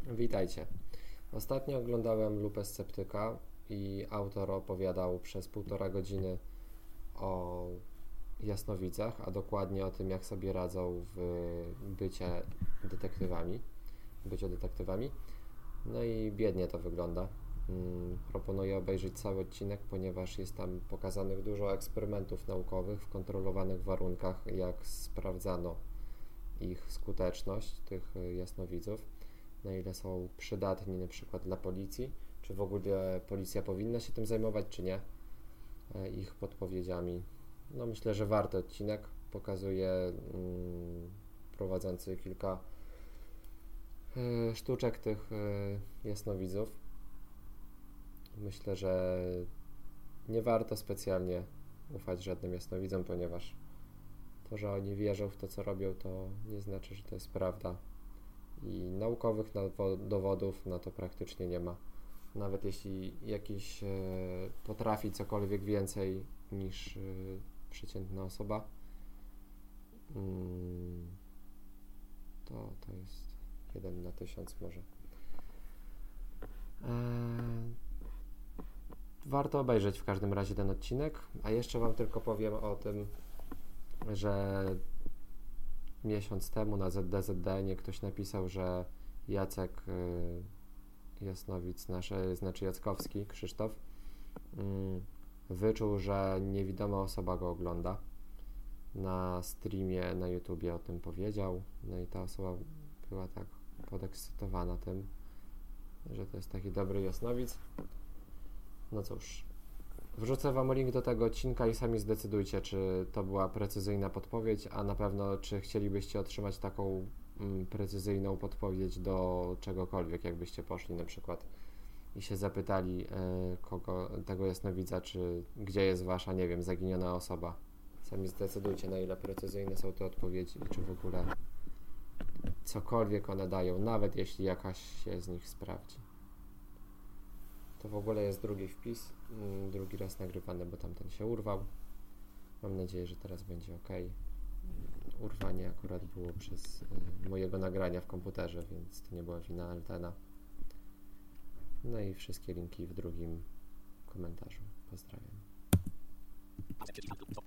Witajcie. Ostatnio oglądałem Lupę Sceptyka i autor opowiadał przez 1,5 godziny o jasnowidzach, a dokładnie o tym, jak sobie radzą w byciu detektywami. No i biednie to wygląda. Proponuję obejrzeć cały odcinek, ponieważ jest tam pokazanych dużo eksperymentów naukowych w kontrolowanych warunkach, jak sprawdzano ich skuteczność, tych jasnowidzów, na ile są przydatni na przykład dla policji, czy w ogóle policja powinna się tym zajmować, czy nie, ich podpowiedziami. No myślę, że warty odcinek. Pokazuje prowadzący kilka sztuczek tych jasnowidzów. Myślę, że nie warto specjalnie ufać żadnym jasnowidzom, ponieważ to, że oni wierzą w to, co robią, to nie znaczy, że to jest prawda. I naukowych dowodów na to praktycznie nie ma. Nawet jeśli jakiś potrafi cokolwiek więcej niż przeciętna osoba, to jest 1 na 1000 może. Warto obejrzeć w każdym razie ten odcinek, a jeszcze Wam tylko powiem o tym, że miesiąc temu na ZDZD ktoś napisał, że Jacek Jasnowic, znaczy Jackowski, Krzysztof, wyczuł, że niewidoma osoba go ogląda. Na streamie na YouTubie o tym powiedział, no i ta osoba była tak podekscytowana tym, że to jest taki dobry jasnowic. No cóż, wrzucę Wam link do tego odcinka i sami zdecydujcie, czy to była precyzyjna podpowiedź, a na pewno czy chcielibyście otrzymać taką precyzyjną podpowiedź do czegokolwiek, jakbyście poszli na przykład i się zapytali tego jasnowidza, czy gdzie jest wasza, nie wiem, zaginiona osoba. Sami zdecydujcie, na ile precyzyjne są te odpowiedzi i czy w ogóle cokolwiek one dają, nawet jeśli jakaś się z nich sprawdzi. To w ogóle jest drugi wpis, drugi raz nagrywany, bo tamten się urwał. Mam nadzieję, że teraz będzie ok. Urwanie akurat było przez mojego nagrania w komputerze, więc to nie była wina Altena. No i wszystkie linki w drugim komentarzu. Pozdrawiam.